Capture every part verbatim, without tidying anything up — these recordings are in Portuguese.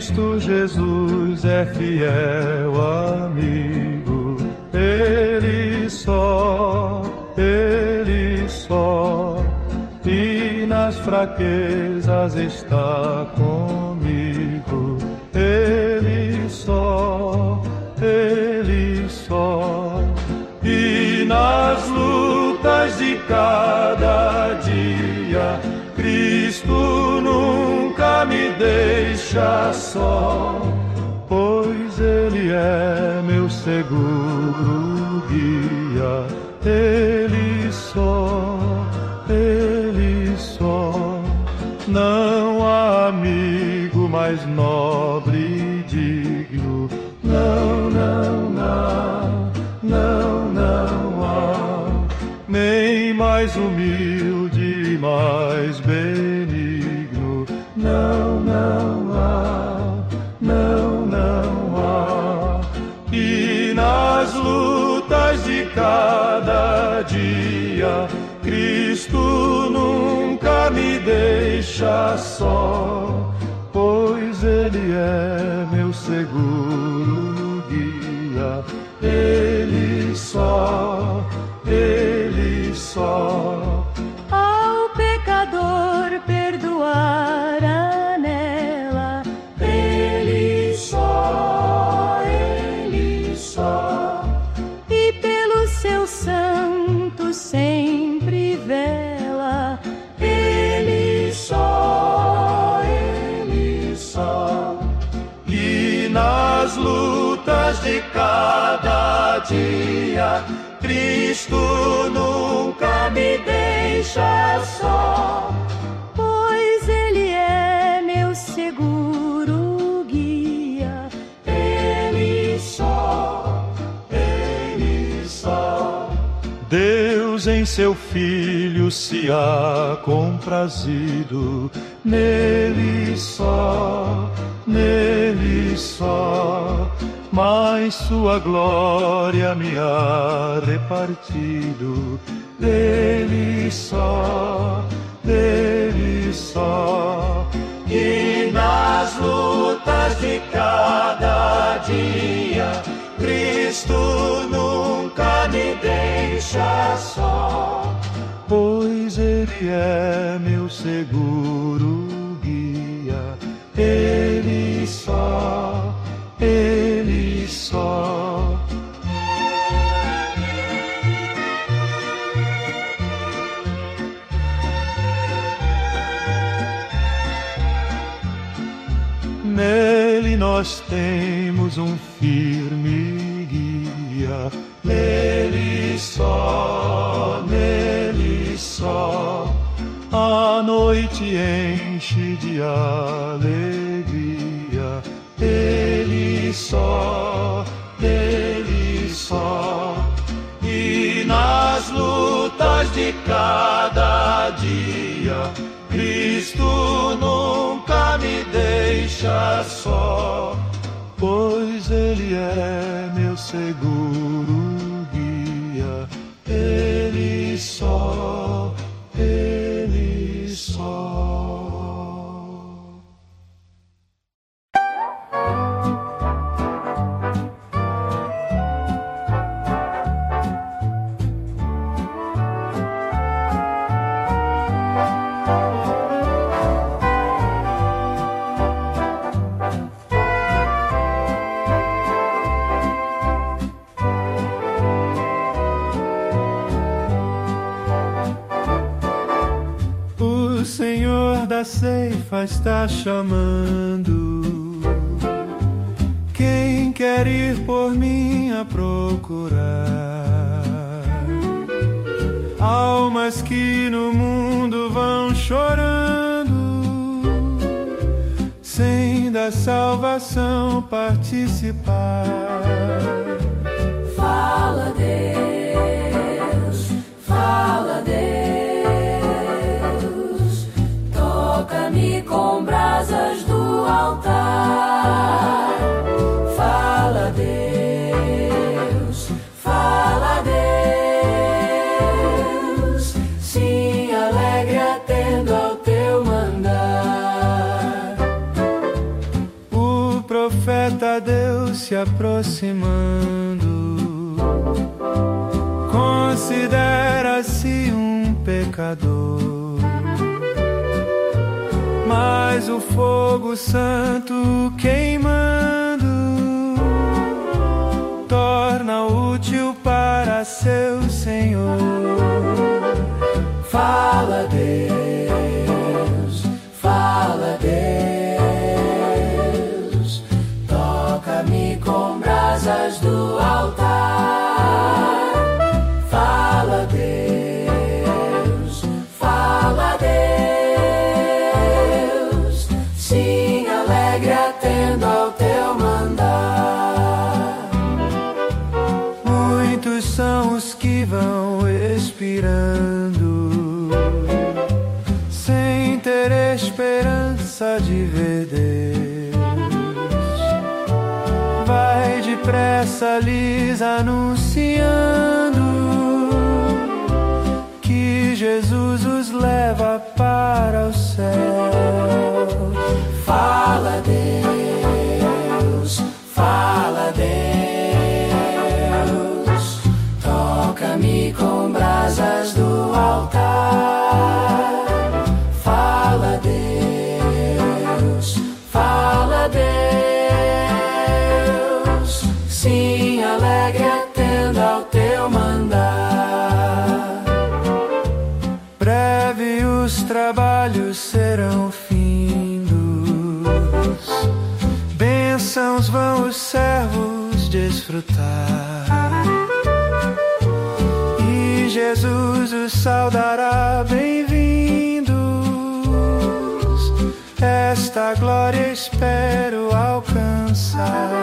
Cristo Jesus é fiel amigo, Ele só, Ele só, e nas fraquezas está comigo, Ele só, Ele só, e nas lutas de cada dia, Cristo nunca me deixa só, pois Ele é meu seguro guia, Ele só, Ele só. Não há amigo mais nobre e digno, não, não, não, não, não há, nem mais humilde e mais benigno, não, não há, não, não há. E nas lutas de cada dia, Cristo nunca me deixa só, pois Ele é meu seguro guia, Ele só, Ele só. Ao pecador perdoar anela, Ele só, Ele só. E pelo seu santo sempre vela, Ele só, Ele só. E nas lutas de cada dia, Cristo nunca me deixa só, pois Ele é meu seguro guia, Ele só, Ele só. Deus em seu Filho se há comprazido, nele só, nele só, mas sua glória me há repartido, dele só, dele só. E nas lutas de cada dia, Cristo nunca me deixa só, pois Ele é meu seguro guia, Ele só, Ele só. Nele nós temos um firme guia, nele só, nele só. A noite enche de alegria, ele só, ele só. E nas lutas de cada dia, Cristo nunca me deixa só, pois Ele é meu seguro guia, Ele só, Ele só. O Senhor da ceifa está chamando quem quer ir por mim a procurar almas que no mundo vão chorando sem da salvação participar. Fala, Deus, fala, Deus, toca-me com brasas do altar. Fala, Deus, fala, Deus, sim, alegre atendo ao teu mandar. O se aproximando, considera-se um pecador, mas o fogo santo queimando torna útil para seu Senhor. Fala, Deus, fala, Deus, toca-me com brasas do altar. Fala, Deus, fala, Deus, sim, alegre atendo ao teu mandar. Muitos são os que vão expirando, sem ter esperança de ver Deus. Vai depressa lhes anunciando que Jesus os leva para o céu. Fala, Deus, fala, Deus, toca-me com brasas do altar. Fala, Deus, fala, Deus, sim, alegre atendo ao teu mandar. Breve os trabalhos serão findos, bênçãos vão os servos desfrutar, e Jesus os saudará bem-vindos. Esta glória espero alcançar.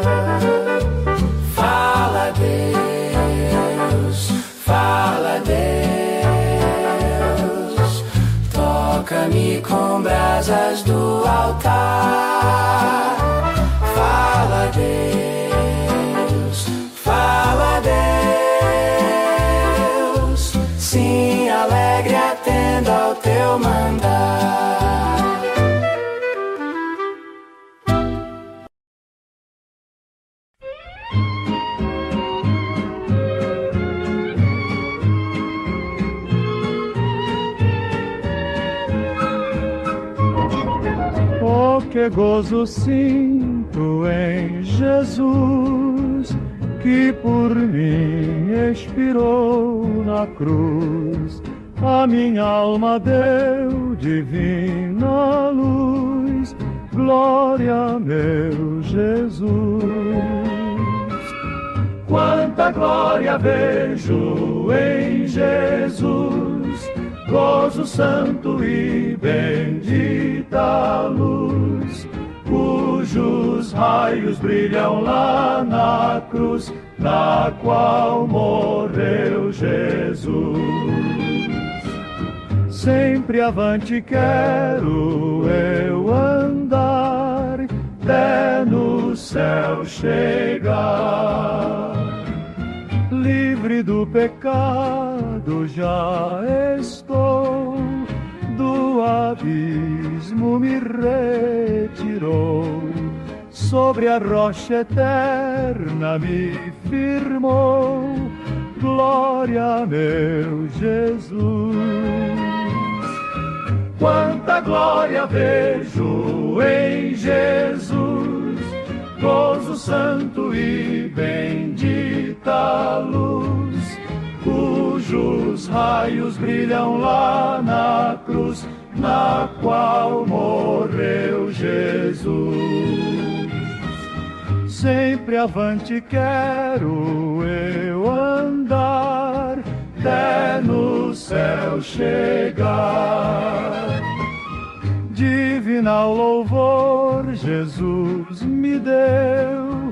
Fala, Deus, fala, Deus, toca-me com brasas do altar. Fala, Deus, fala, Deus, sim, alegre atendo ao teu mandar. Oh, que gozo sinto em Jesus, que por mim expirou na cruz. A minha alma deu divina luz. Glória, meu Jesus. Quanta glória vejo em Jesus, gozo santo e bendita luz, cujos raios brilham lá na cruz, na qual morreu Jesus. Sempre avante quero eu andar, até no céu chegar. Livre do pecado já estou, do abismo me retirou, sobre a rocha eterna me firmou. Glória, meu Jesus. Quanta glória vejo em Jesus, gozo santo e bendita luz, cujos raios brilham lá na cruz, na qual morreu Jesus. Sempre avante quero eu andar, até no céu chegar. Divinal louvor Jesus me deu,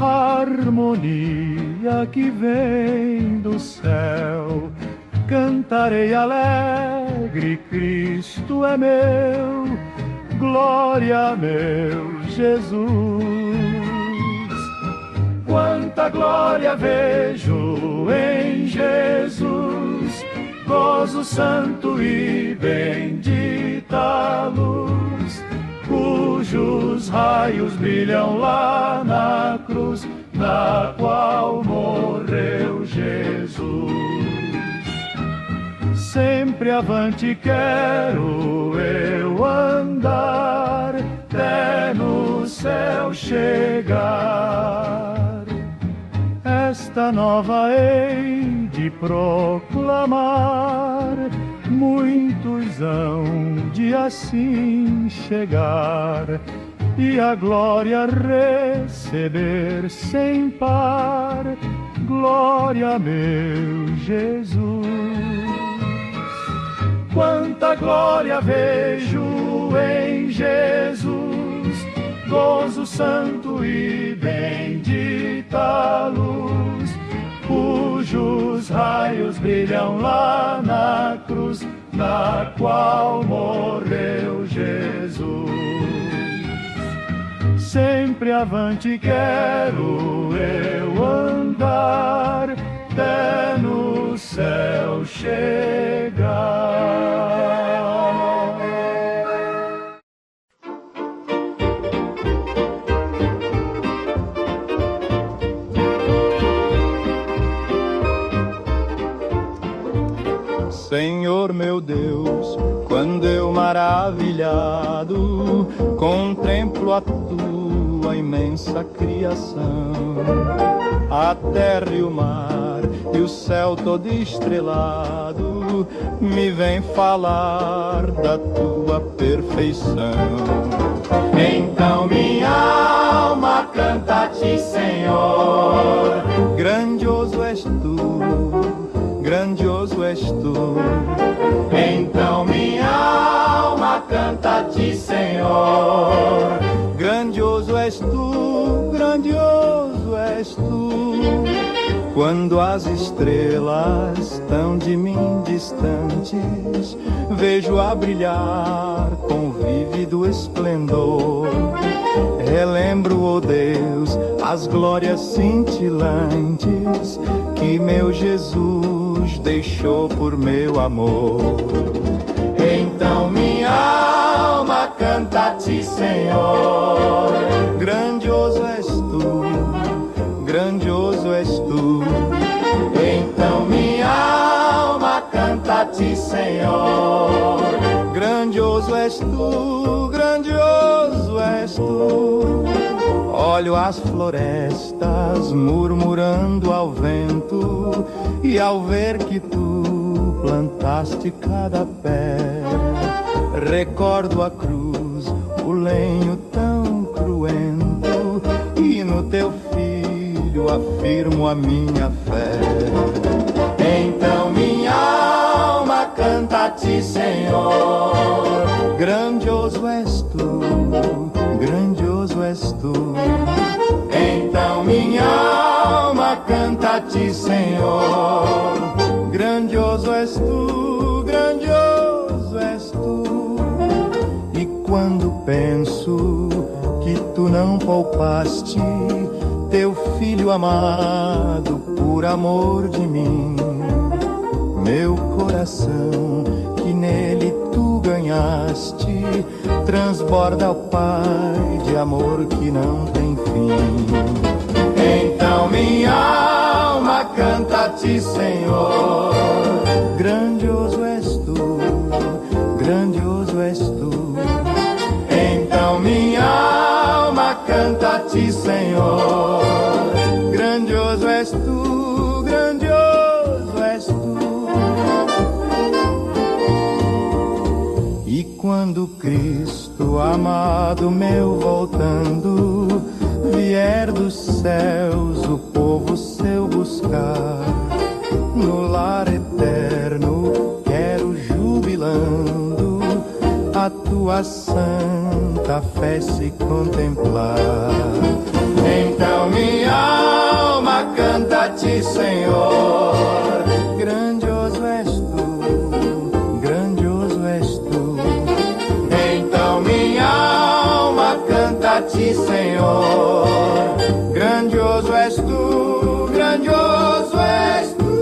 harmonia que vem do céu. Cantarei alegre, Cristo é meu, glória, meu Jesus. Quanta glória vejo em Jesus, gozo santo e bendita luz, cujos raios brilham lá na cruz, na qual morreu Jesus. Sempre avante quero eu andar, até no céu chegar. Esta nova hei de proclamar, muitos hão de assim chegar, e a glória receber sem par. Glória, meu Jesus. Quanta glória vejo em Jesus, gozo santo e bendita luz, cujos raios brilham lá na cruz, na qual morreu Jesus. Sempre avante quero eu andar, até no céu chegar. Senhor meu Deus, quando eu maravilhado contemplo a tua imensa criação, a terra e o mar e o céu todo estrelado, me vem falar da tua perfeição. Então minha alma canta a ti, Senhor, grandioso és tu, grandioso és tu. Então minha alma canta a ti, Senhor, grandioso és tu, grandioso és tu. Quando as estrelas estão de mim distantes, vejo a brilhar com vívido esplendor. Relembro, ó Deus, as glórias cintilantes que meu Jesus deixou por meu amor. Então minha alma canta a ti, Senhor, grandioso és tu, grandioso és tu. Então minha alma canta a ti, Senhor, grandioso és tu, grandioso és tu. Olho as florestas murmurando ao vento, e ao ver que tu plantaste cada pé, recordo a cruz, o lenho tão cruento, e no teu filho afirmo a minha fé. Então minha alma canta a ti, Senhor, grandioso és tu, grandioso és tu. Então minha alma canta a ti, Senhor, grandioso és tu, grandioso és tu. E quando penso que tu não poupaste teu filho amado por amor de mim, meu coração que nele tu ganhaste transborda ao Pai de amor que não tem fim. Então minha alma canta a ti, Senhor, grandioso és tu, grandioso és tu. Então minha alma canta a ti, Senhor, grandioso és tu, grandioso és tu. E quando Cristo amado meu voltando vier dos céus o povo seu buscar, no lar eterno quero jubilando a tua santa fé se contemplar. Então minha alma canta a ti, Senhor, grandioso és tu, grandioso és tu. Então minha alma canta a ti, Senhor, grandioso és tu, grandioso és tu.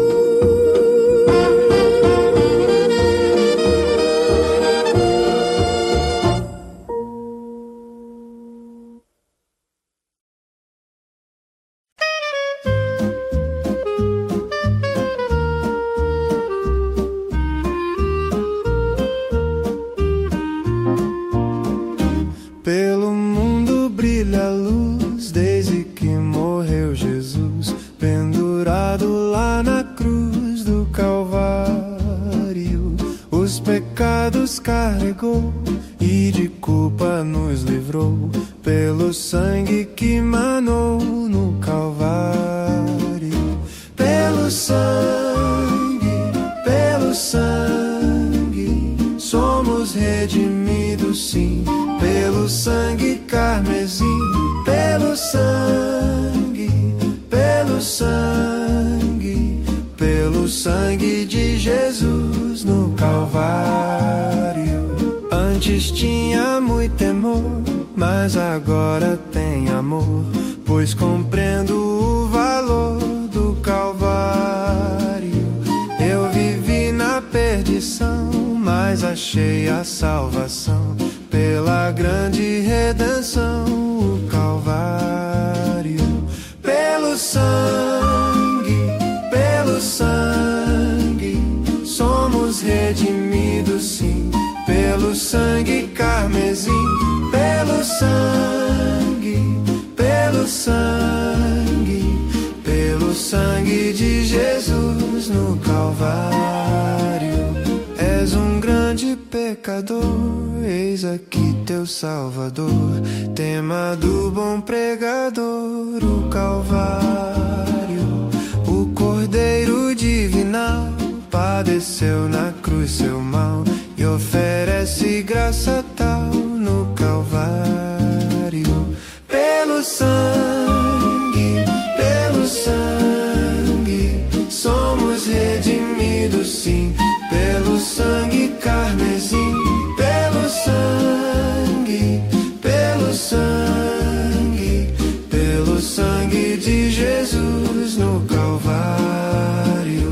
pecados carregou e de culpa nos livrou, pelo sangue que manou no Calvário. Pelo sangue, pelo sangue, somos redimidos sim, pelo sangue carmesim, pelo sangue, pelo sangue, pelo sangue de Jesus no Calvário. Antes tinha muito temor, mas agora tem amor, pois compreendo o valor do Calvário. Eu vivi na perdição, mas achei a salvação pela grande redenção, o Calvário. Pelo sangue, pelo sangue, somos redimidos sim, pelo sangue carmesim, pelo sangue, pelo sangue, pelo sangue de Jesus no Calvário. És um grande pecador, eis aqui teu Salvador, tema do bom pregador, o Calvário. O Cordeiro divinal padeceu na cruz seu mal e oferece graça tal no Calvário. Pelo sangue, pelo sangue, somos redimidos sim, pelo sangue carmesim, pelo sangue, pelo sangue, pelo sangue de Jesus no Calvário.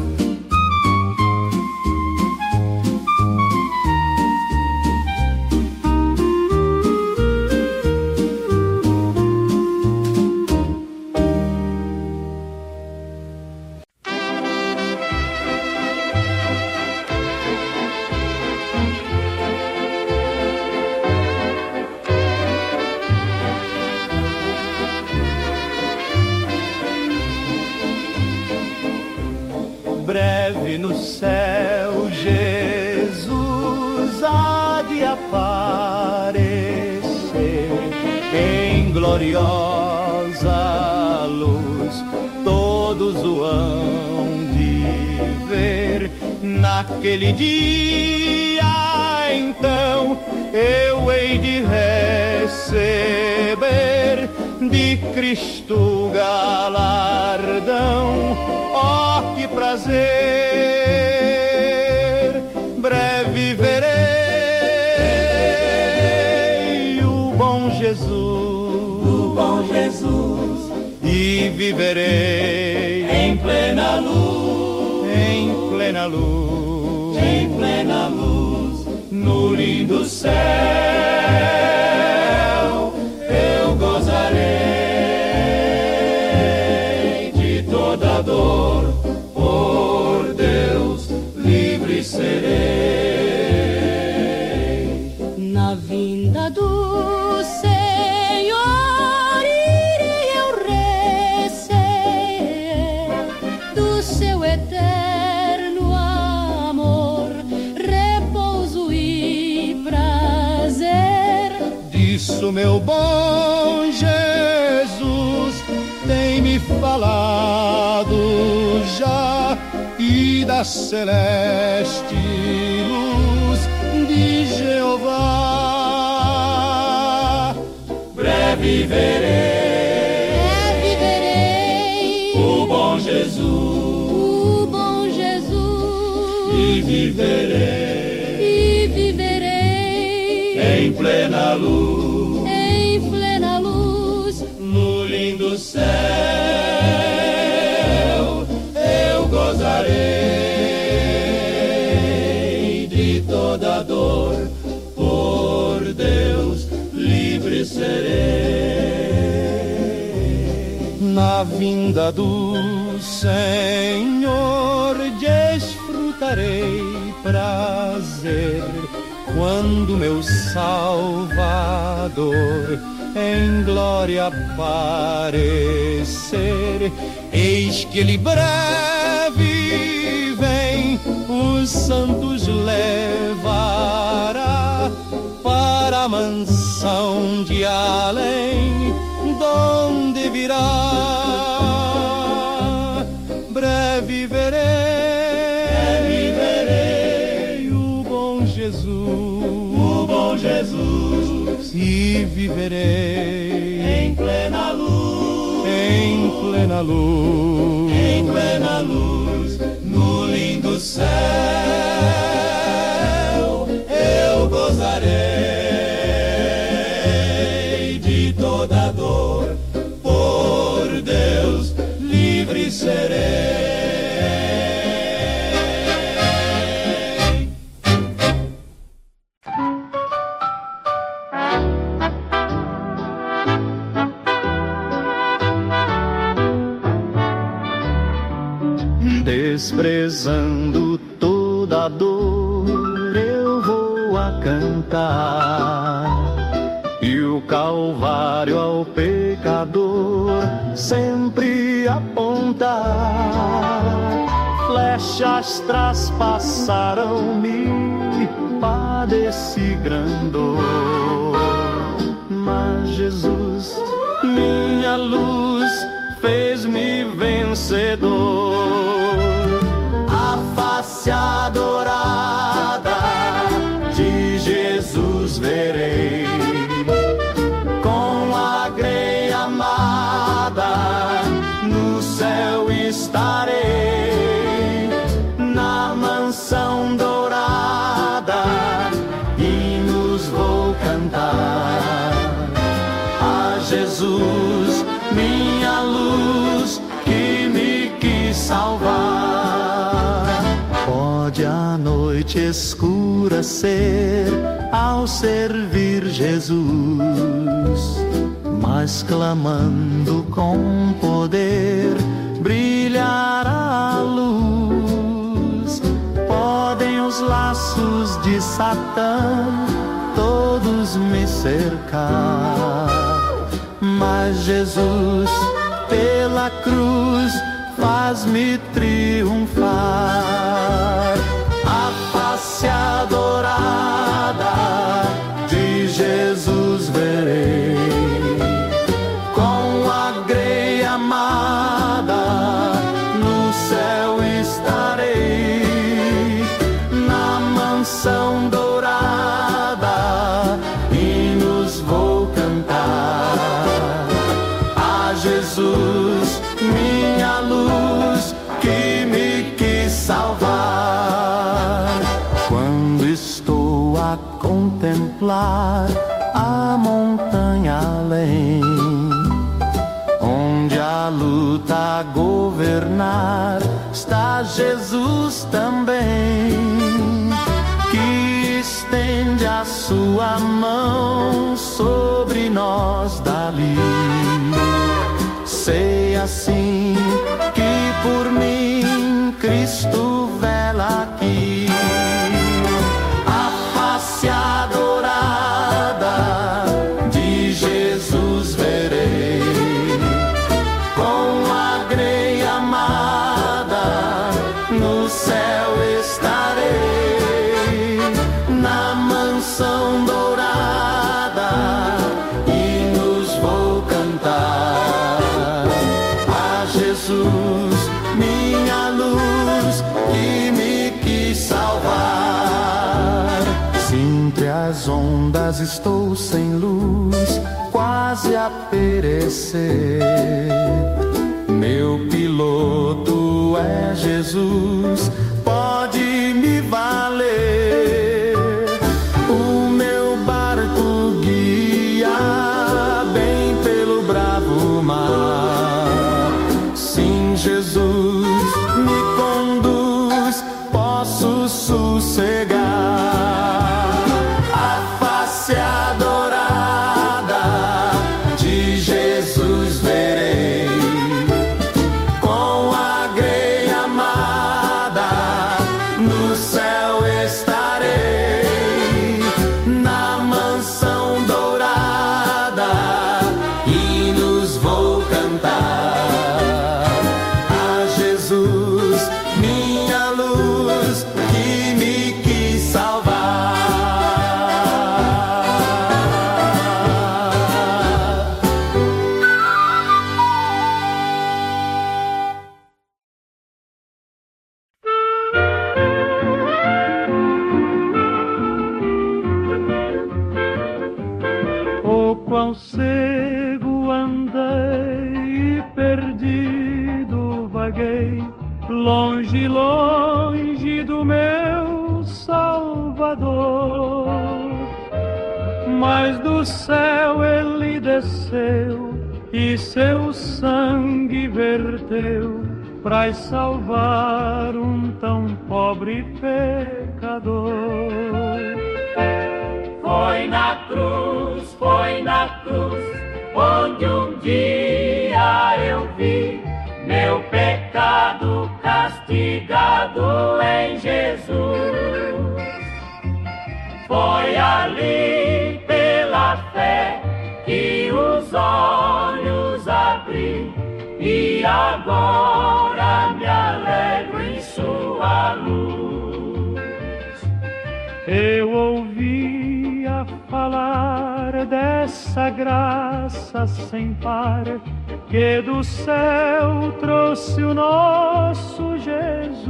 Breve no céu Jesus há de aparecer, em gloriosa luz todos o hão de ver. Naquele dia então eu hei de receber de Cristo galardão. Oh, que prazer! Breve verei o bom Jesus, o bom Jesus, e viverei em plena luz, em plena luz, em plena luz, no lindo céu eu gozarei de toda dor. Por Deus livre serei. Na vinda do Senhor irei eu receber do seu eterno amor repouso e prazer. Disso meu bom Jesus tem me falado já, e da celeste luz de Jeová. Breve verei, breve verei o bom Jesus, o bom Jesus, e viverei, e viverei em plena luz, em plena luz, no lindo céu eu gozarei de toda dor. Por Deus livre serei. Na vinda do Senhor desfrutarei prazer, quando meu Salvador em glória aparecer. Eis que ele breve vem os santos levar Jerusalém, donde virá. Breve verei, breve verei o bom Jesus, o bom Jesus, e viverei em plena luz, em plena luz, em plena luz, no lindo céu eu gozarei de toda dor, por Deus livre serei. Desprezando toda dor, eu vou a cantar, e o Calvário ao pecador sempre apontar. Flechas traspassaram-me, padeci grandor, mas Jesus, minha luz, fez-me vencedor. A face adorada de Jesus verei, com a grei amada no céu estarei, na mansão dourada hinos vou cantar. A Jesus, minha luz, que me quis salvar. Pode a noite escura ser ao servir Jesus, mas clamando com poder brilhará a luz. Podem os laços de Satã todos me cercar, mas Jesus pela cruz faz-me triunfar. A face adorada de Jesus verei, com a grei amada no céu estarei, na mansão dourada hinos vou cantar. A Jesus, minha luz, que me quis salvar. Quando estou a contemplar a montanha além, onde a luta a governar está Jesus também, que estende a sua mão sobre nós dali. Sei assim que por mim Cristo vela aqui. A face adorada de Jesus verei, com a grei amada no céu estarei, na mansão dourada hinos vou cantar. A Jesus, minha luz, que me quis salvar. Se entre as ondas estou sem luz, quase a perecer, meu piloto é Jesus, pode me valer. O meu barco guia bem pelo bravo mar. Sim, Jesus me conduz, posso sossegar. A face adorada de Jesus verei, com a grei amada no céu estarei, na mansão dourada hinos vou cantar. A Jesus, minha luz, que me quis salvar. Tão cego andei e perdido vaguei, longe, longe do meu Salvador. Mas do céu ele desceu e seu sangue verteu pra salvar um tão pobre pecador. Foi na cruz, foi na cruz, onde um dia eu vi meu pecado castigado em Jesus. Foi ali pela fé que os olhos abri e agora me alegro em sua luz. Eu ouvia falar dessa graça sem par que do céu trouxe o nosso Jesus,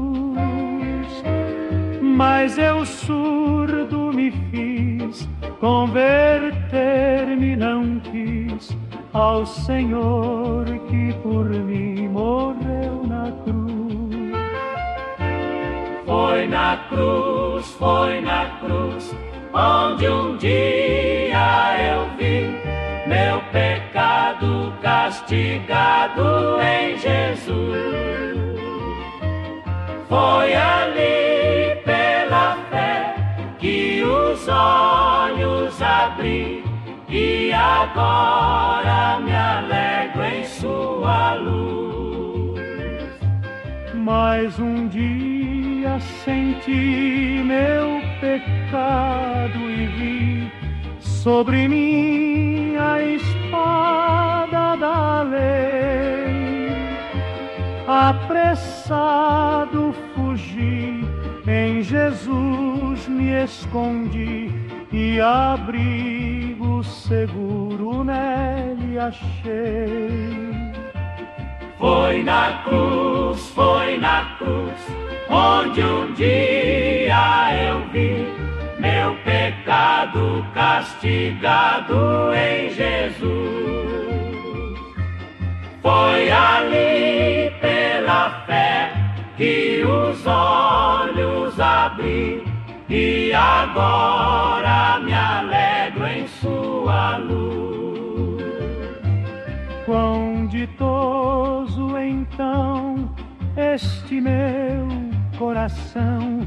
mas eu surdo me fiz, converter-me não quis ao Senhor que por mim morreu na cruz. Foi na cruz, foi na cruz, onde um dia eu vi meu pecado castigado em Jesus. Foi ali pela fé que os olhos abri e agora me alegro em sua luz. Mais um dia senti meu pecado e vi sobre mim a espada da lei. Apressado fugi, em Jesus me escondi e abrigo seguro nele achei. Foi na cruz, foi na cruz, onde um dia eu vi meu pecado castigado em Jesus. Foi ali pela fé que os olhos abri e agora me alegro em sua luz. Quão ditoso então este meu coração,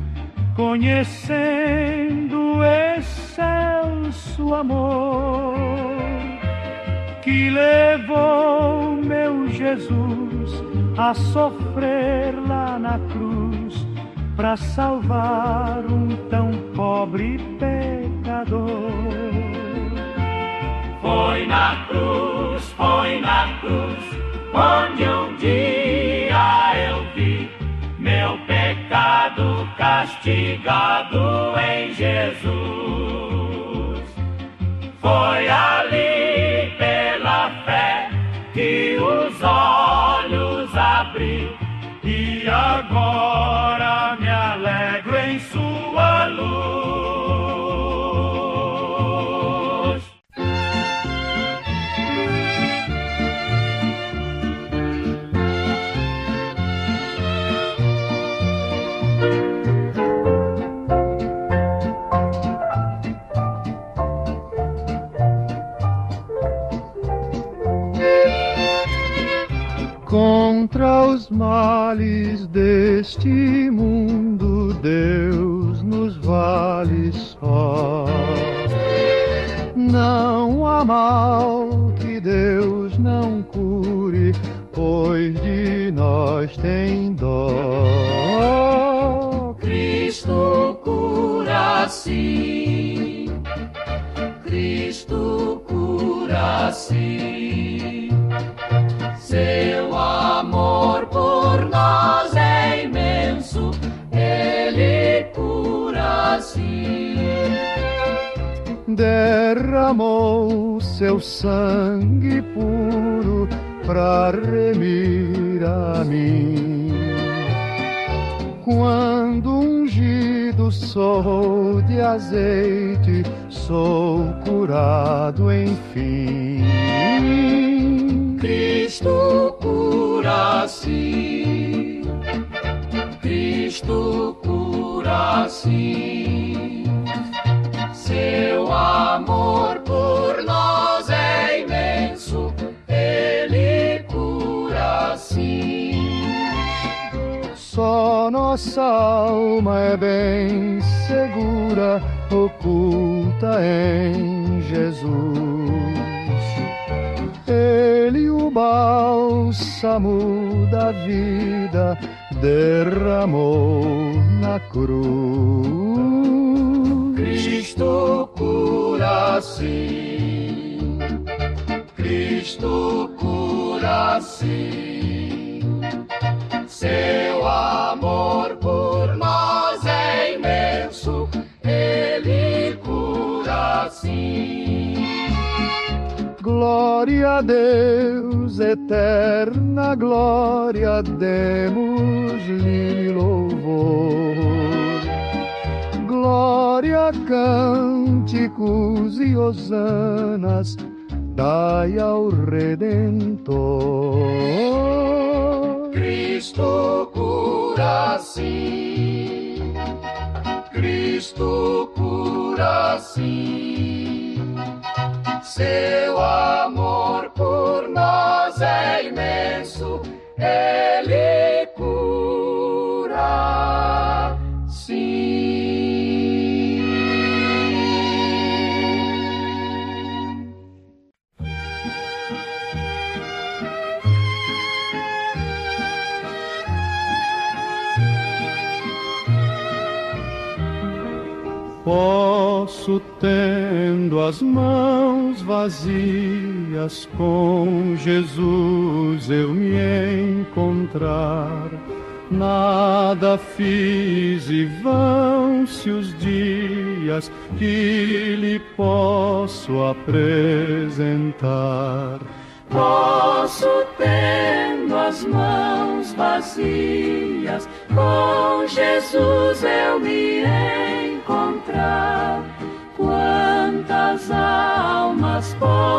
conhecendo excelso amor que levou meu Jesus a sofrer lá na cruz pra salvar um tão pobre pecador. Foi na cruz, foi na cruz, onde um dia eu vi meu pecado castigado em Jesus. Foi ali pela fé que os olhos abri e agora me alegro em sua luz. Contra os males deste mundo, Deus nos vale só. Não há mal que Deus não cure, pois de nós tem dó. Cristo cura sim, Cristo cura sim. Seu amor por nós é imenso, Ele cura sim. Derramou seu sangue puro pra remir a mim. Quando ungido sou de azeite, sou curado enfim. Cristo cura-se, Cristo cura-se, seu amor por nós é imenso, Ele cura-se. Só nossa alma é bem segura, oculta em Jesus. Ele, o bálsamo da vida, derramou na cruz. Cristo cura-se, Cristo cura-se, seu amor por nós é imenso, Ele cura-se. Glória a Deus, eterna glória, demos-lhe louvor. Glória, cânticos e hosanas, dai ao Redentor. Cristo cura-se, Cristo cura-se, seu amor por nós é imenso, Ele cura-se. Posso, tendo as mãos vazias, com Jesus eu me encontrar. Nada fiz e vão-se os dias que lhe posso apresentar. Posso, tendo as mãos vazias, com Jesus eu me encontrar. Quantas almas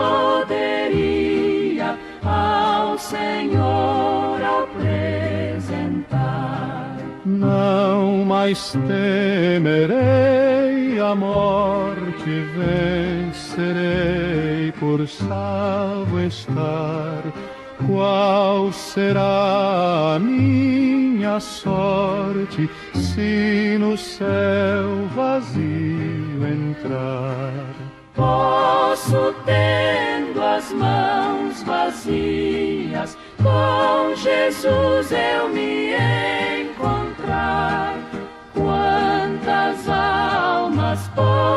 poderia ao Senhor apresentar? Não mais temerei a morte, vencerei por salvo estar. Qual será a minha sorte se no céu vazio entrar? Posso, tendo as mãos vazias, com Jesus eu me encontrar. Quantas almas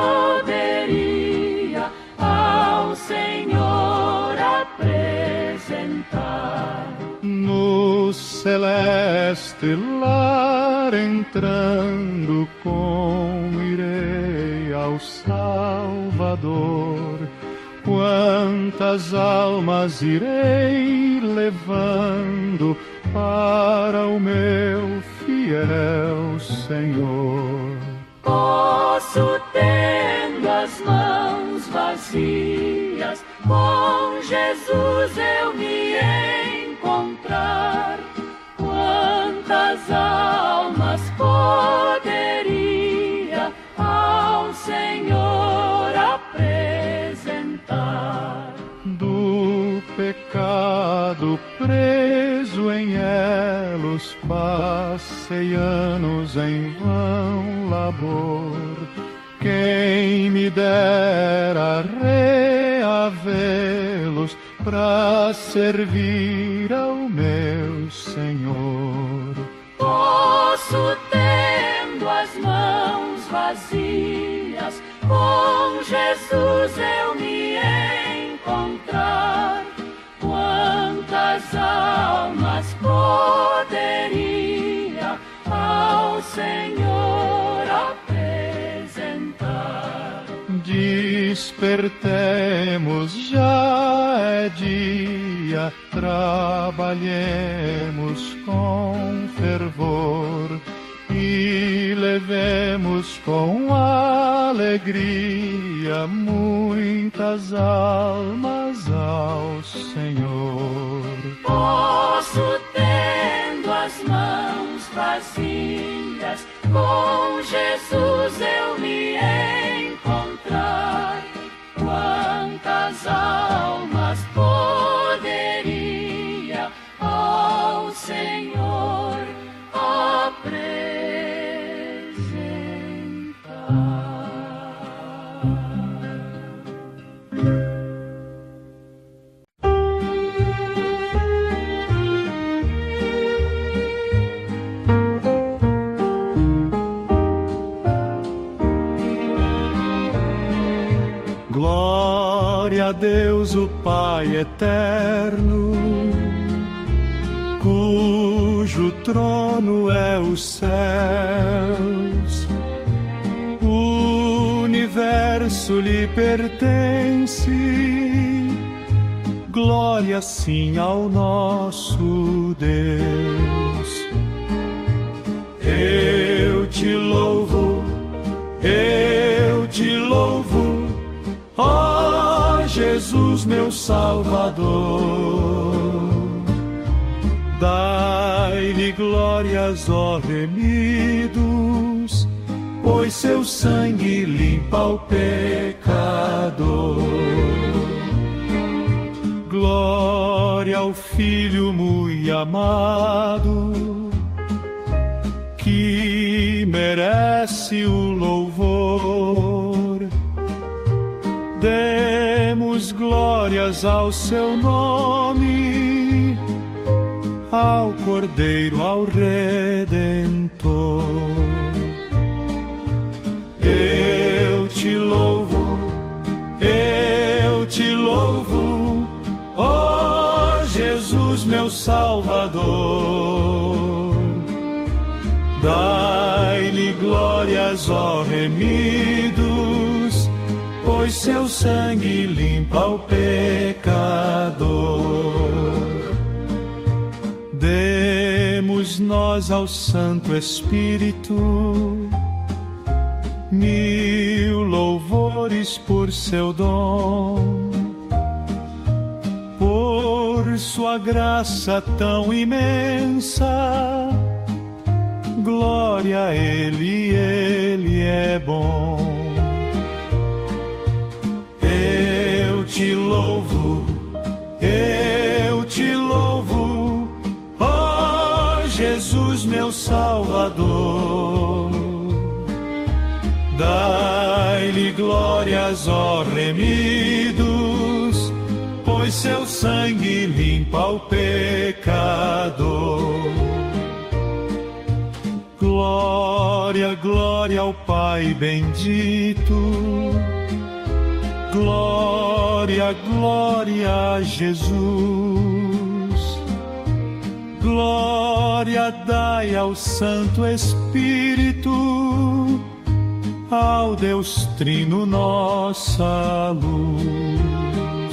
poderia ao Senhor apresentar? No celeste lar entrando, como irei ao Salvador? Quantas almas irei levando para o meu fiel Senhor? Posso, tendo as mãos vazias, com Jesus eu me encontrar. Quantas almas poderia ao Senhor apresentar? Do pecado preso em elos, passei anos em vão labor. Quem me dera reavê-los pra servir ao meu Senhor. Posso, tendo as mãos vazias, com Jesus eu me encontrar. Quantas almas poderia ao Senhor apresentar? Despertemos, já é dia, trabalhemos com fervor. alegria muitas almas ao Senhor. Posso, tendo as mãos vazias, com Jesus eu me encontrar. Quantas almas poderia ao Senhor apresentar? Glória a Deus, o Pai eterno, cujo trono é os céus. O universo lhe pertence. Glória sim ao nosso Deus. Eu te louvo, eu te louvo, ó Jesus, meu Salvador. Dai-lhe glórias, ó remidos, pois seu sangue limpa o pecador. Glória ao Filho muito amado, que merece o louvor. Demos glórias ao seu nome, ao Cordeiro, ao Redentor. Eu te louvo, eu te louvo, ó Jesus, meu Salvador. Dai-lhe glórias, ó remidos, pois seu sangue limpa o pecador. Demos nós ao Santo Espírito mil louvores por seu dom, por sua graça tão imensa. Glória a Ele, Ele é bom. Eu te louvo, eu te louvo, ó Jesus, meu Salvador. Dai-lhe glórias, ó remidos, pois seu sangue limpa o pecador. Glória, glória ao Pai bendito. Glória, glória a Jesus. Glória dai ao Santo Espírito, ao Deus Trino nossa luz.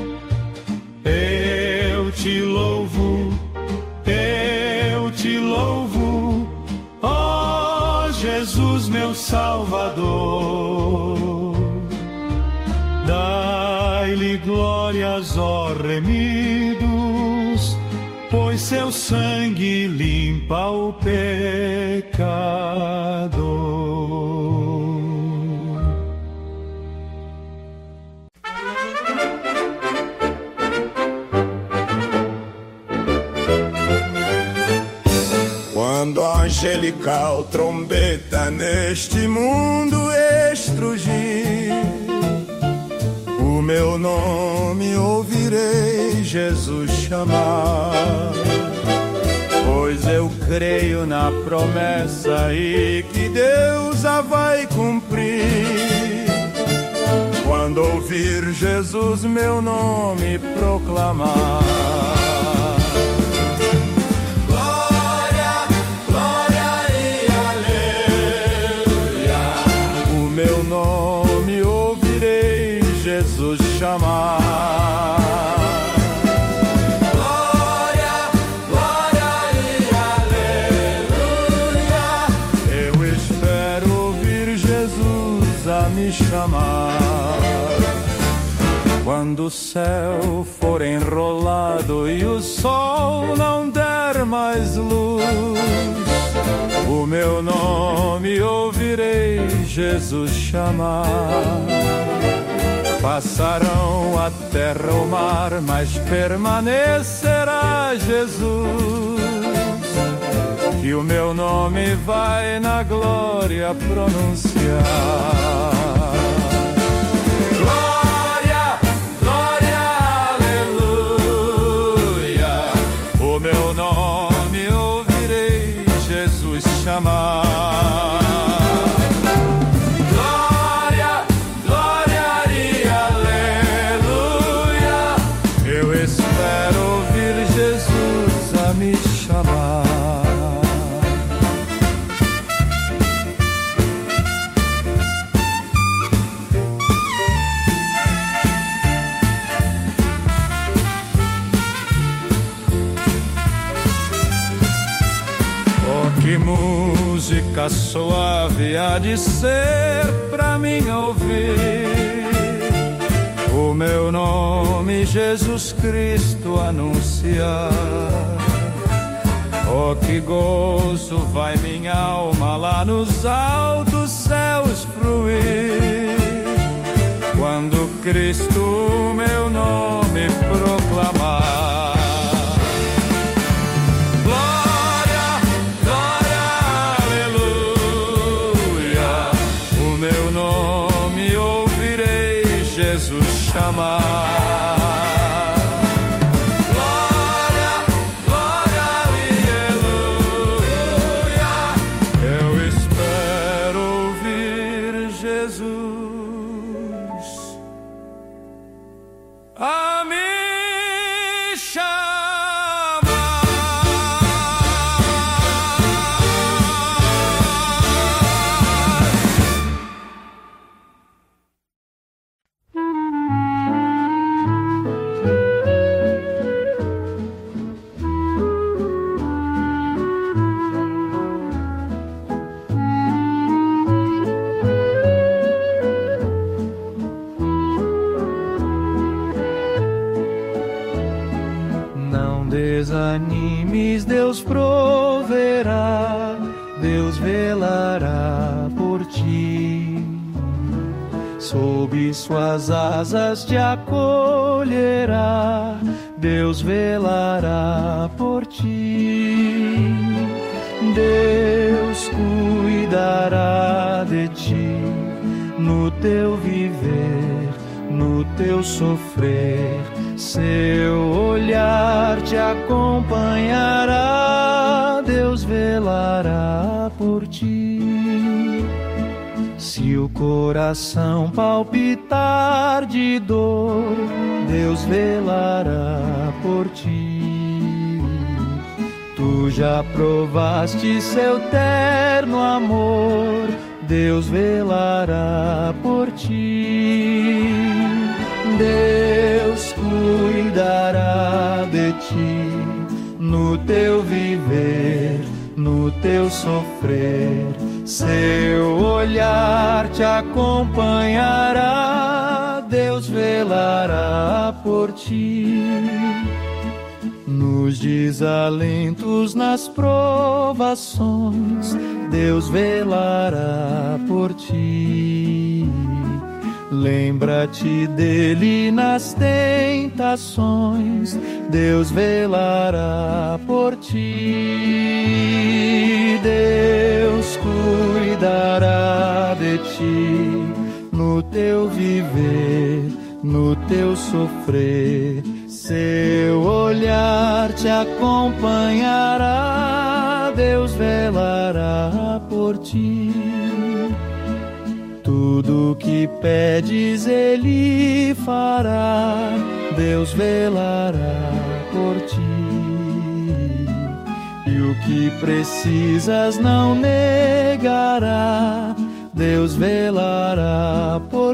Eu te louvo, eu te louvo, ó Jesus, meu Salvador. Dai-lhe glórias, ó remidos, pois seu sangue limpa o pecador. Quando a angelical trombeta neste mundo estrugir, o meu nome ouvirei Jesus chamar. Pois eu creio na promessa e que Deus a vai cumprir. Quando ouvir Jesus meu nome proclamar. Jesus chamar. Glória, glória e aleluia. Eu espero ouvir Jesus a me me chamar. Quando o céu for enrolado e o sol não der mais luz, o meu nome ouvirei Jesus chamar. Passarão a terra ou mar, mas permanecerá Jesus, que o meu nome vai na glória pronunciar. Glória, glória, aleluia, o meu nome ouvirei Jesus chamar. Que música suave há de ser pra mim ouvir, o meu nome Jesus Cristo anunciar. Oh, que gozo vai minha alma lá nos altos céus fruir, quando Cristo meu nome proclamar. Chamar. Glória, glória, aleluia, eu espero ouvir Jesus a me desanimes, Deus proverá, Deus velará por ti. Sob suas asas te acolherá, Deus velará por ti. Deus cuidará de ti, no teu viver, no teu sofrer. Seu olhar te acompanhará, Deus velará por ti. Se o coração palpitar de dor, Deus velará por ti. Tu já provaste seu terno amor, Deus velará por ti. Deus cuidará de ti, no teu viver, no teu sofrer. Seu olhar te acompanhará, Deus velará por ti. Nos desalentos, nas provações, Deus velará por ti. Lembra-te dele nas tentações, Deus velará por ti. Deus cuidará de ti, no teu viver, no teu sofrer. Seu olhar te acompanhará, Deus velará por ti. Tudo que pedes Ele fará, Deus velará por ti. E o que precisas não negará, Deus velará por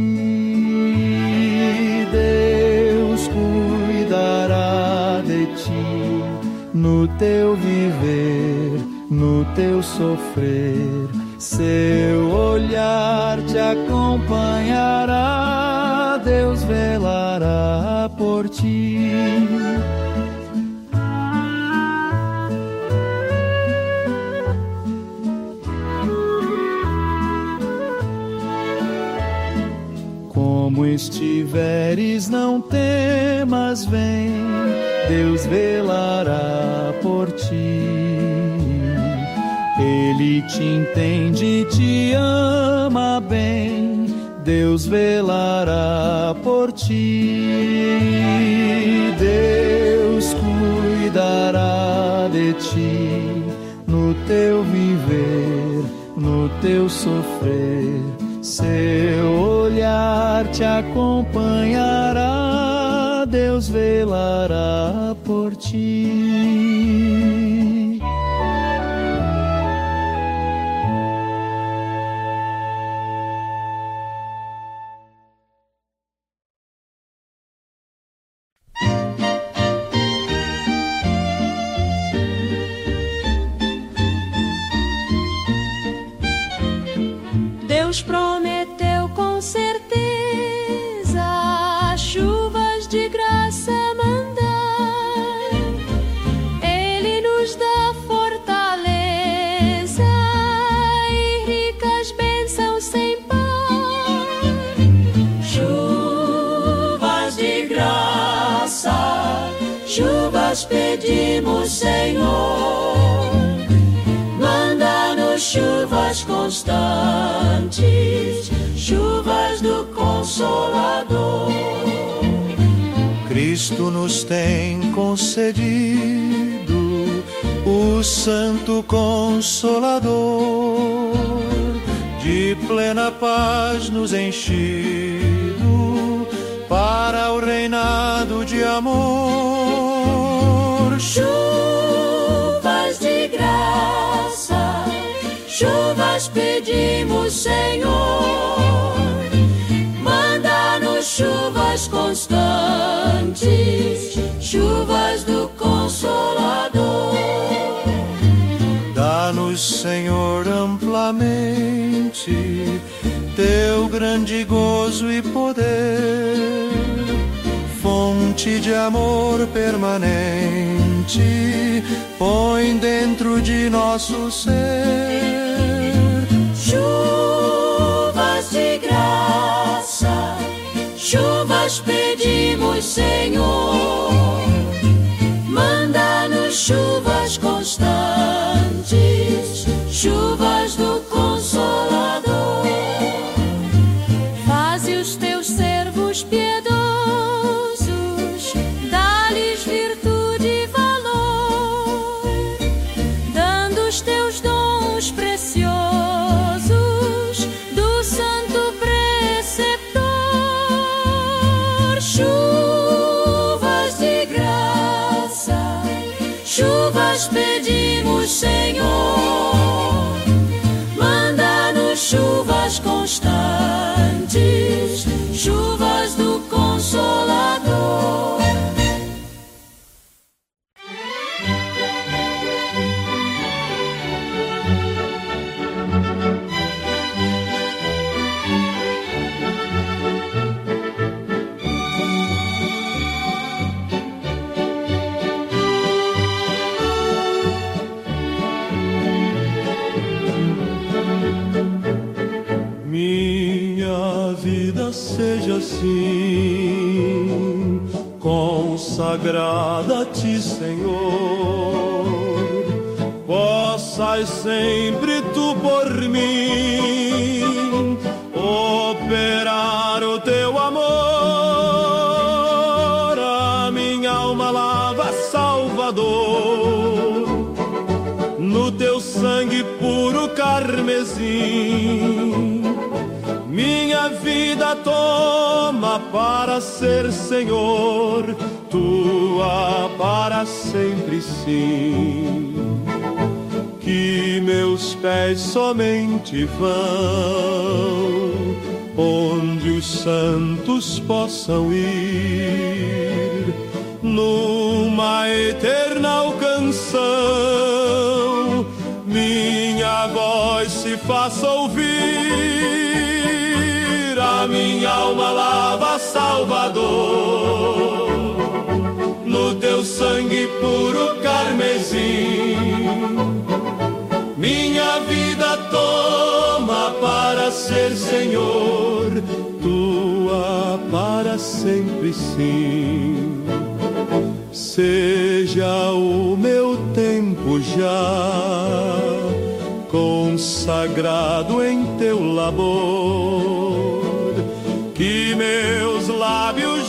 ti. Deus cuidará de ti, no teu viver, no teu sofrer. seu olhar te acompanhará, Deus velará por ti. Como estiveres, não temas, vem, Deus velará por ti. Ele te entende e te ama bem, Deus velará por ti. Deus cuidará de ti, no teu viver, no teu sofrer. Seu olhar te acompanhará, Deus velará por ti. Deus prometeu com certeza chuvas de graça mandar. Ele nos dá fortaleza e ricas bênçãos sem par. Chuvas de graça, chuvas pedimos, Senhor. Manda-nos chuvas constantes, chuvas do Consolador. Cristo nos tem concedido o Santo Consolador, de plena paz nos enchido para o reinado de amor. Chuvas de graça, chuvas pedimos, Senhor. Manda-nos chuvas constantes, chuvas do Consolador. Dá-nos, Senhor, amplamente teu grande gozo e poder, fonte de amor permanente, põe dentro de nosso ser. Chuvas de graça, chuvas pedimos, Senhor. Manda-nos chuvas constantes, chuvas do Consolador. Faze os teus servos piedosos, dá-lhes virtude e valor, dando os teus dons preciosos do Santo Preceptor. Chuvas de graça, chuvas pedimos, Senhor. Manda-nos chuvas constantes, chuvas do Consolador. Minha vida seja assim, consagrada a ti, Senhor. Possas sempre tu por mim operar o teu amor. A minha alma lava, Salvador, no teu sangue puro carmesim. Minha vida toma para ser, Senhor, tua para sempre, sim. Que meus pés somente vão onde os santos possam ir, numa eterna canção. Minha minha voz se faça ouvir. A minha alma lava, Salvador, no teu sangue puro carmesim. Minha vida toma para ser Senhor, tua para sempre sim. Seja o meu tempo já consagrado em teu labor, que meus lábios,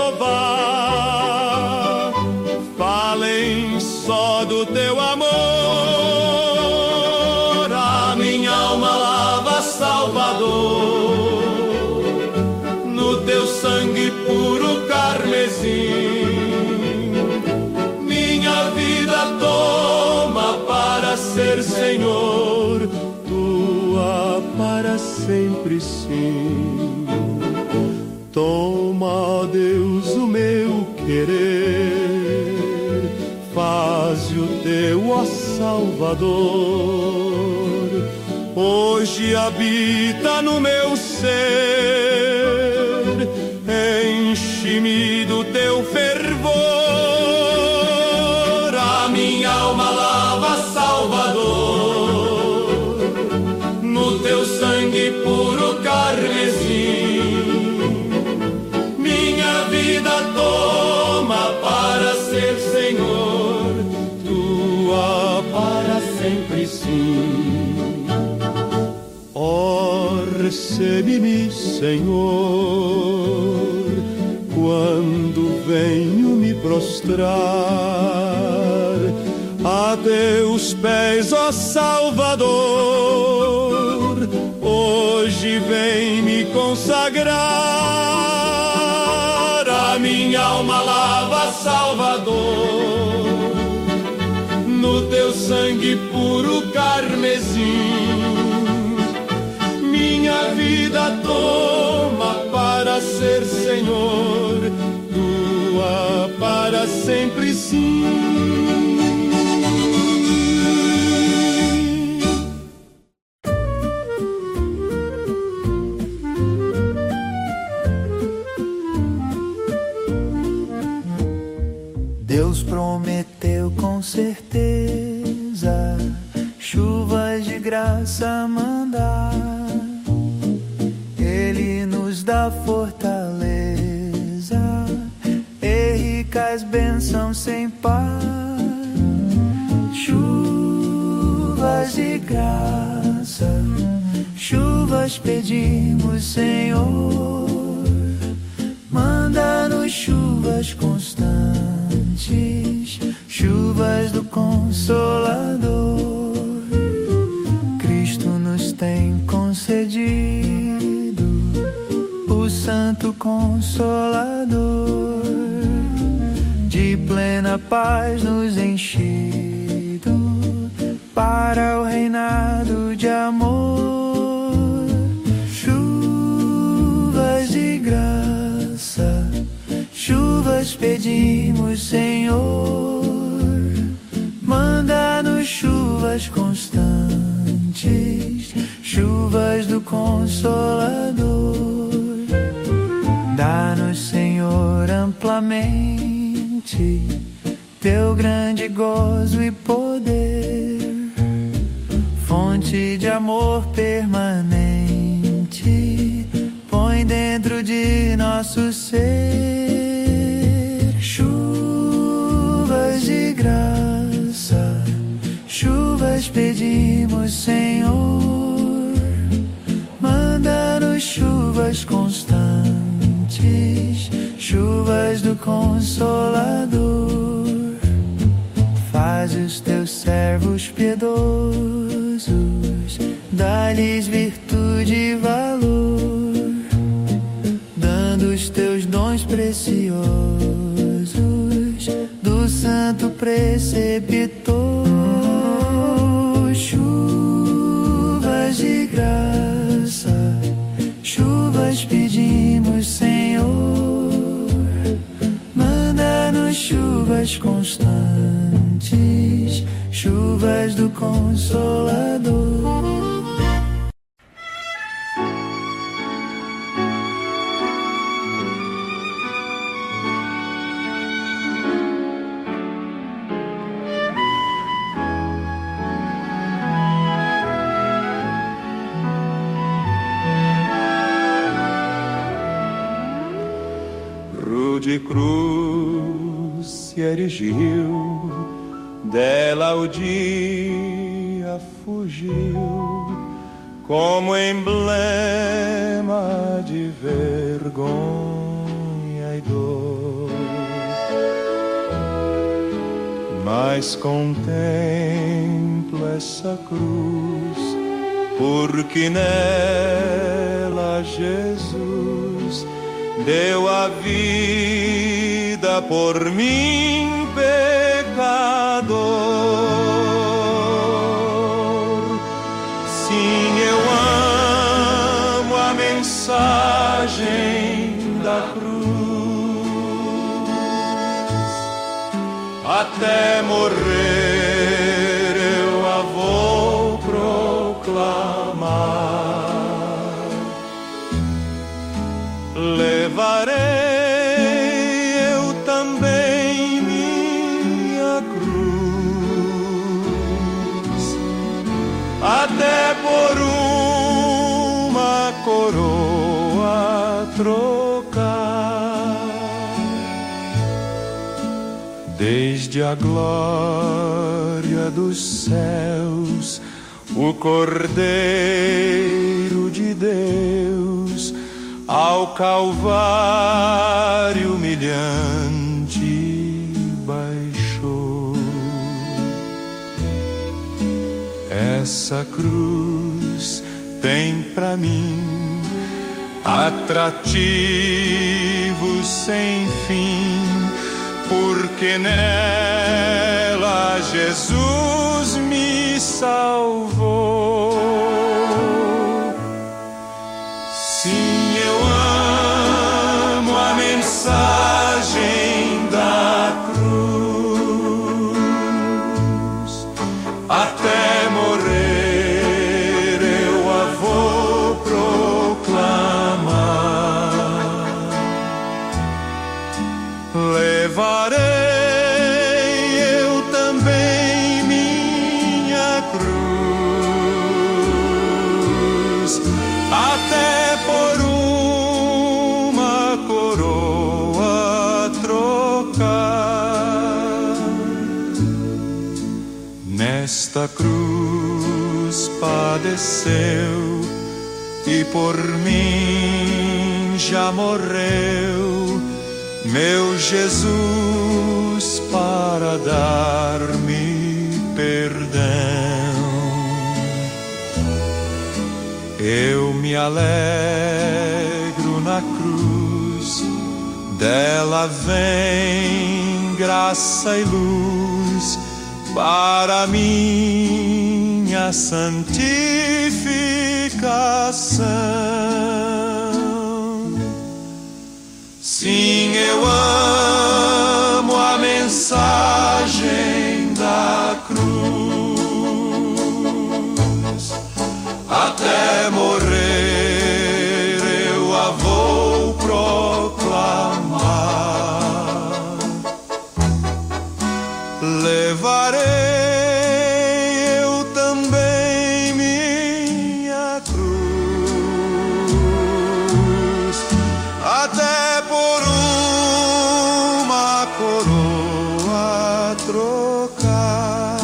Jeová, falem só do teu amor. A minha alma lava, Salvador, no teu sangue puro carmesim. Minha vida toma para ser Senhor, tua para sempre sim. Toma, ó Deus, o meu querer, faze o teu, ó Salvador, hoje habita no meu ser, enche-me do teu fervor. A minha alma lava, Salvador, no teu sangue puro carmesim. Minha vida toma para ser Senhor, tua para sempre sim. Ó, recebe-me, Senhor, quando venho me prostrar a teus pés, ó Salvador, hoje vem me consagrar. A minha alma lava, Salvador, no teu sangue puro carmesim. Minha vida toma para ser Senhor, tua para sempre sim. Deus prometeu com certeza chuvas de graça mandar. Ele nos dá fortaleza e ricas bênçãos sem par. Chuvas de graça, chuvas pedimos, Senhor. Manda-nos chuvas constantes, chuvas do Consolador. Cristo nos tem concedido o Santo Consolador, de plena paz nos enchido para o reinado de amor. Chuvas de graça, chuvas pedimos, Senhor. Manda-nos chuvas constantes, chuvas do Consolador. Dá-nos, Senhor, amplamente teu grande gozo e poder, fonte de amor permanente, põe dentro de nosso ser. Chuvas de graça, chuvas pedimos, Senhor. Manda-nos chuvas constantes, chuvas do Consolador. Faz os teus servos piedosos, dá-lhes virtude e valor, dando os teus dons preciosos do santo preceptor. Chuvas de graça, chuvas pedimos, Senhor. Manda-nos chuvas constantes, chuvas do Consolador. de cruz se erigiu, dela o dia fugiu, como emblema de vergonha e dor. Mas contemplo essa cruz, porque nela Jesus deu a vida por mim, pecador. Sim, eu amo a mensagem da cruz, até morrer eu a vou proclamar. Levarei eu também minha cruz, até por uma coroa trocar. Desde a glória dos céus, o Cordeiro de Deus ao Calvário humilhante baixou. Essa cruz tem pra mim atrativo sem fim, porque nela Jesus me salvou. Sim, eu amo a mensagem da cruz, até morrer eu a vou proclamar. Levarei eu também minha cruz, até por uma coroa trocar. Nesta cruz padeceu e por mim já morreu meu Jesus para dar-me perdão. Eu me alegro na cruz, dela vem graça e luz para minha santificação. Sim, eu amo a mensagem da cruz, até morrer eu a vou proclamar. Levarei eu também minha cruz, até por uma coroa trocar.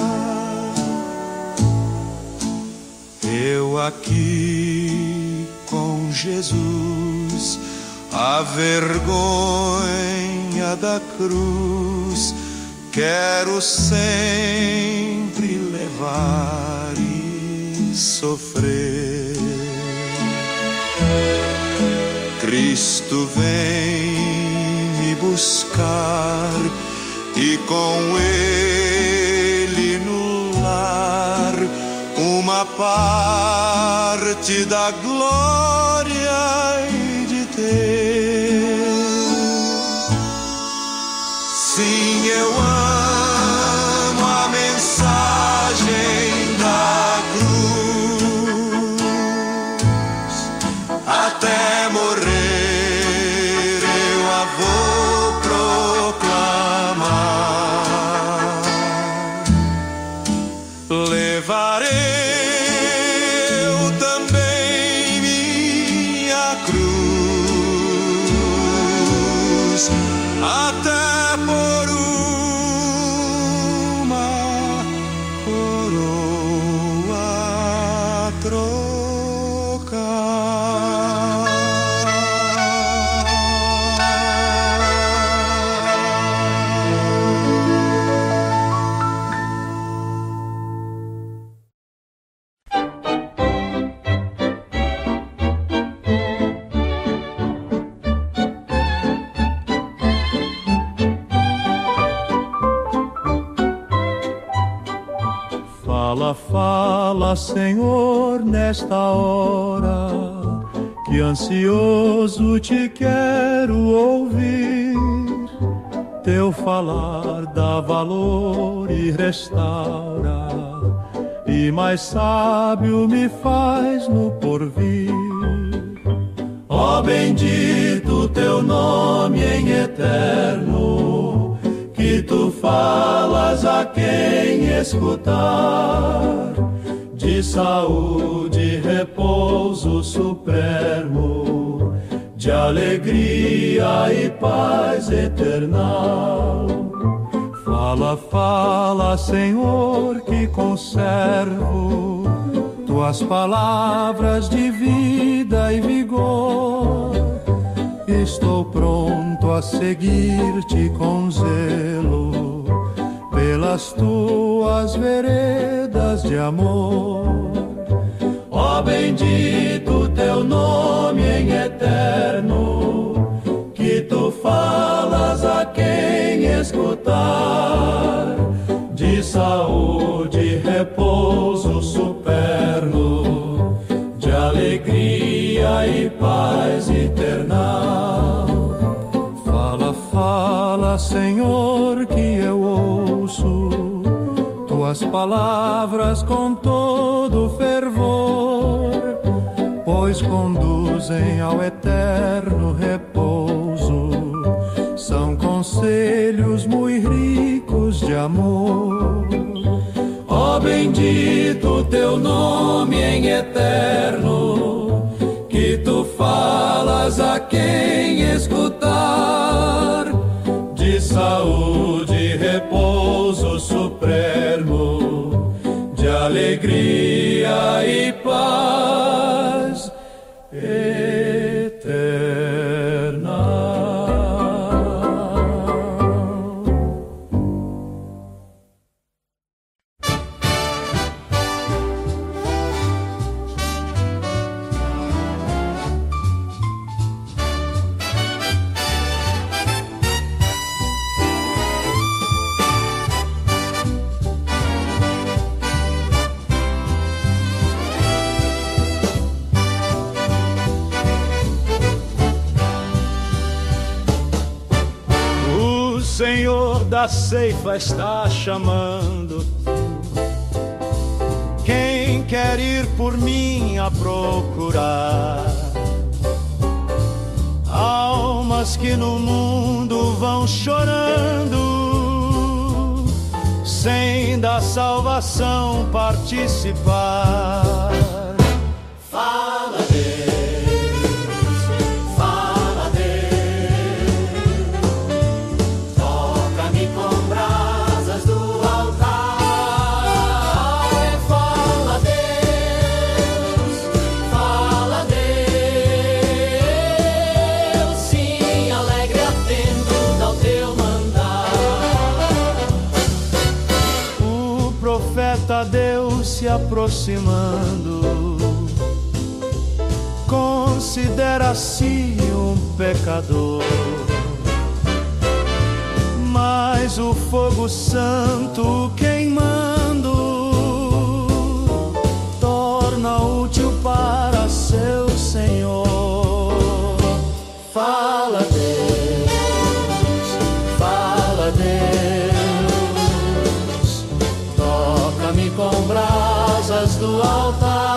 Eu aqui com Jesus, a vergonha da cruz quero sempre levar e sofrer. Cristo vem me buscar e com Ele no lar uma parte da glória e de ter. Sim, eu amo a mensagem da cruz, até morrer eu a vou proclamar. Levarei eu também minha cruz, até por uma coroa trocar. Fala, fala, Senhor, nesta hora, que ansioso te quero ouvir. Teu falar dá valor e restaura, e mais sábio me faz no porvir. Ó bendito teu nome em eterno, que tu falas a quem escutar, de saúde e repouso supremo, de alegria e paz eternal. Fala, fala, Senhor, que conservo tuas palavras de vida e vigor. Estou pronto a seguir-te com zelo pelas tuas veredas de amor. Ó bendito teu nome em eterno, que tu falas a quem escutar, de saúde e repouso superno, de alegria e paz eternal. Fala, fala, Senhor, que eu ouço tuas palavras com todo fervor, pois conduzem ao eterno repouso. São conselhos muito ricos de amor. Ó bendito teu nome em eterno, que tu falas a quem escutar, de saúde e repouso supremo, de alegria e paz eterna. O Senhor da ceifa está chamando quem quer ir por mim a procurar almas que no mundo vão chorando, sem da salvação participar. Fala, Deus, fala, Deus, toca-me com brasas do altar. Fala, Deus, fala, Deus, sim, alegre atendo ao teu mandar. O profeta Deus se aproximando considera-se um pecador, mas o fogo santo queimando torna útil para seu Senhor. Fala, Deus, fala, Deus, toca-me com brasas do altar.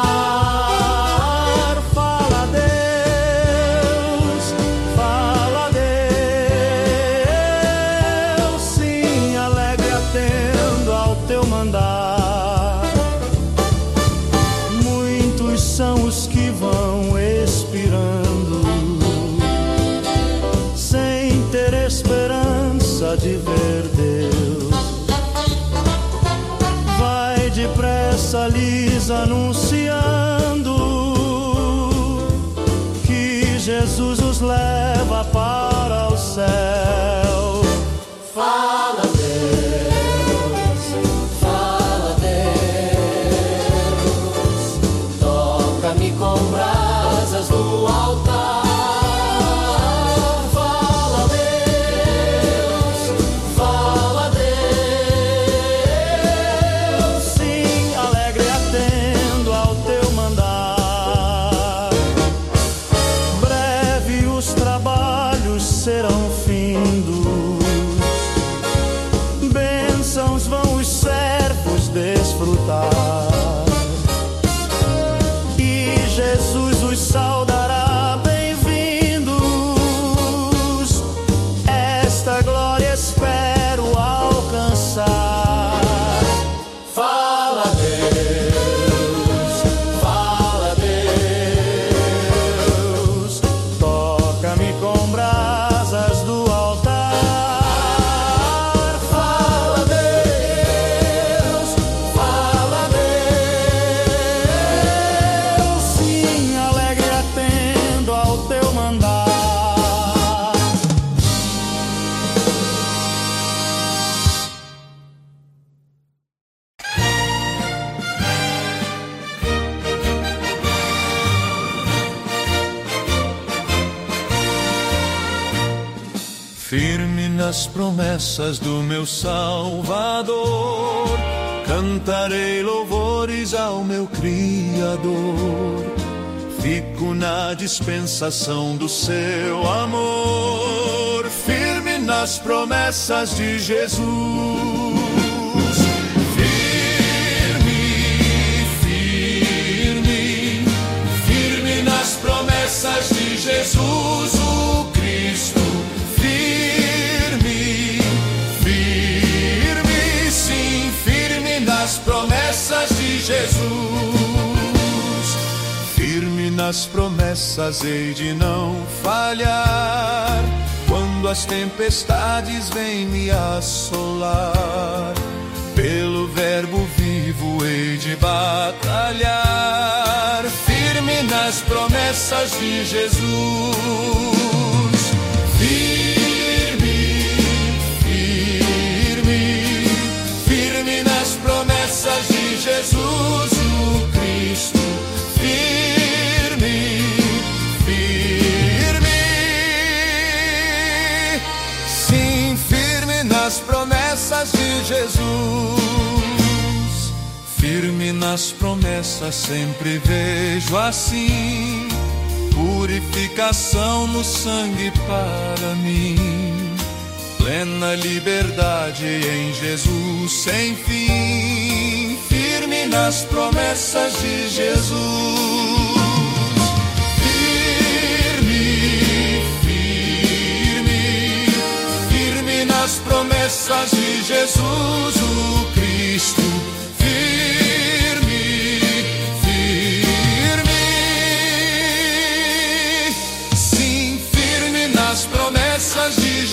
Muitos são os que vão expirando sem ter esperança país anunciando que Jesus os leva para o céu. Fala, Deus, fala, Deus, toca-me com brasas do altar. Fala, Deus, fala, Deus, Sim, alegre atendo ao teu mandar. Breve os trabalhos serão findos, bênçãos vão os servos desfrutar, e Jesus os saudará, bem-vindos. Esta glória espero alcançar. fala, Deus, fala, Deus, toca-me com brasas do altar. Fala, Deus, fala, Deus, sim, alegre atendo ao teu mandar. Firme nas promessas do meu Salvador, cantarei louvores ao meu Criador. Fico na dispensação do seu amor, firme nas promessas de Jesus. Firme, firme, firme nas promessas de Jesus, o Cristo. Firme, firme, sim, firme nas promessas de Jesus. Firme nas promessas hei de não falhar, quando as tempestades vêm me assolar. Pelo verbo vivo hei de batalhar, firme nas promessas de Jesus. Firme, firme, firme nas promessas de Jesus, o Cristo. Firme, firme, sim, firme nas promessas de Jesus. Firme nas promessas sempre vejo assim, purificação no sangue para mim, plena liberdade em Jesus sem fim. Firme nas promessas de Jesus. Firme, firme, firme nas promessas de Jesus, o Cristo. Firme, firme, sim, firme nas promessas de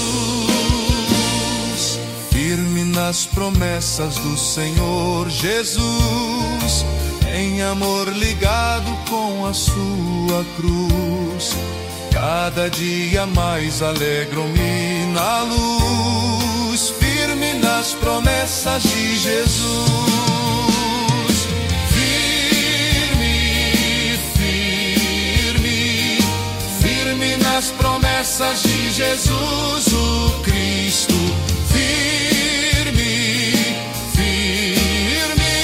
Jesus. Firme nas promessas do Senhor Jesus, em amor ligado com a sua cruz. Cada dia mais alegro-me na luz, firme nas promessas de Jesus. Firme, firme, firme nas promessas de Jesus, o Cristo. Firme, firme,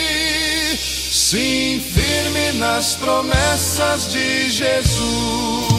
sim, firme nas promessas de Jesus.